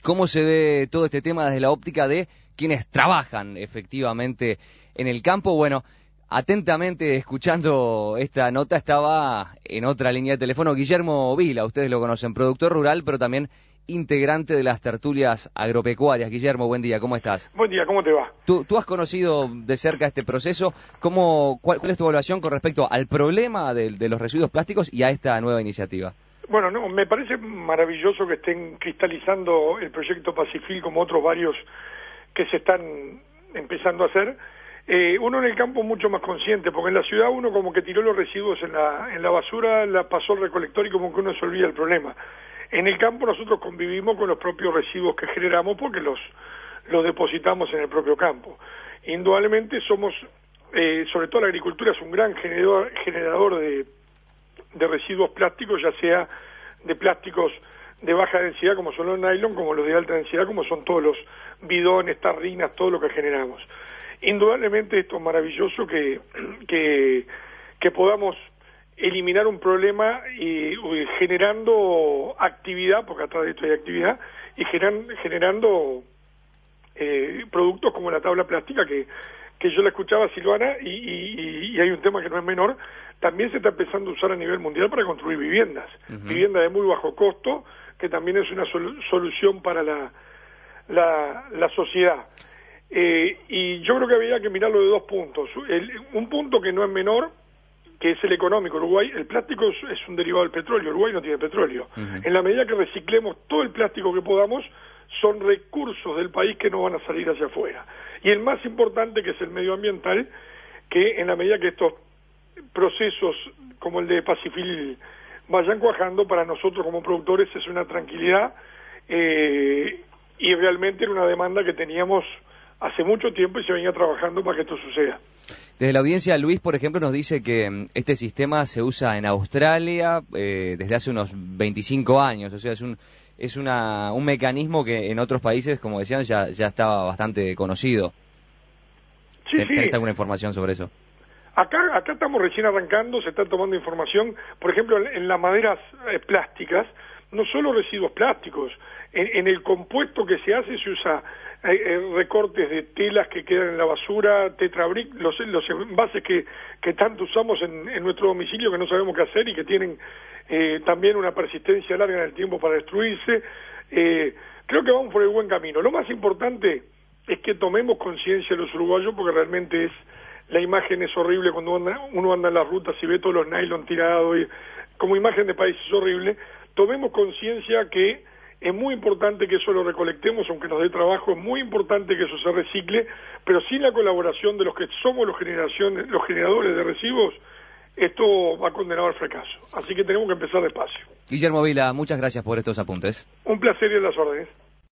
¿Cómo se ve todo este tema desde la óptica de quienes trabajan efectivamente en el campo? Bueno, atentamente escuchando esta nota estaba en otra línea de teléfono Guillermo Vila, ustedes lo conocen, productor rural, pero también integrante de las tertulias agropecuarias. Guillermo, buen día, ¿cómo estás? Buen día, ¿cómo te va? Tú has conocido de cerca este proceso. ¿Cuál es tu evaluación con respecto al problema de los residuos plásticos y a esta nueva iniciativa? Bueno, no, me parece maravilloso que estén cristalizando el proyecto Pacifil como otros varios que se están empezando a hacer. Uno en el campo mucho más consciente, porque en la ciudad uno como que tiró los residuos en la basura, la pasó al recolector y como que uno se olvida el problema. En el campo nosotros convivimos con los propios residuos que generamos porque los depositamos en el propio campo. Indudablemente somos, sobre todo la agricultura es un gran generador de residuos plásticos, ya sea de plásticos de baja densidad como son los nylon, como los de alta densidad como son todos los bidones, tarrinas, todo lo que generamos. Indudablemente esto es maravilloso que podamos eliminar un problema y generando actividad, porque atrás de esto hay actividad, y generando productos como la tabla plástica que yo la escuchaba a Silvana y hay un tema que no es menor, también se está empezando a usar a nivel mundial para construir viviendas, viviendas de muy bajo costo, que también es una solución para la sociedad. Y yo creo que había que mirarlo de dos puntos. Un punto que no es menor, que es el económico. Uruguay, el plástico es un derivado del petróleo, Uruguay no tiene petróleo. En la medida que reciclemos todo el plástico que podamos, son recursos del país que no van a salir hacia afuera. Y el más importante, que es el medioambiental, que en la medida que estos procesos como el de Pacifil vayan cuajando, para nosotros como productores es una tranquilidad y realmente era una demanda que teníamos hace mucho tiempo y se venía trabajando para que esto suceda. Desde la audiencia, Luis, por ejemplo, nos dice que este sistema se usa en Australia desde hace unos 25 años, o sea, es un mecanismo que en otros países, como decían, ya estaba bastante conocido. Sí, ¿Tenés sí. alguna información sobre eso? Acá estamos recién arrancando, se está tomando información, por ejemplo, en las maderas plásticas, no solo residuos plásticos, en el compuesto que se hace se usa recortes de telas que quedan en la basura, tetrabric, los envases que tanto usamos en nuestro domicilio que no sabemos qué hacer y que tienen también una persistencia larga en el tiempo para destruirse. Creo que vamos por el buen camino. Lo más importante es que tomemos conciencia los uruguayos, porque realmente la imagen es horrible cuando uno anda en las rutas y ve todos los nylon tirados, y como imagen de país es horrible. Tomemos conciencia que es muy importante que eso lo recolectemos, aunque nos dé trabajo, es muy importante que eso se recicle, pero sin la colaboración de los que somos los generadores de residuos, esto va condenado al fracaso. Así que tenemos que empezar despacio. Guillermo Vila, muchas gracias por estos apuntes. Un placer y a las órdenes.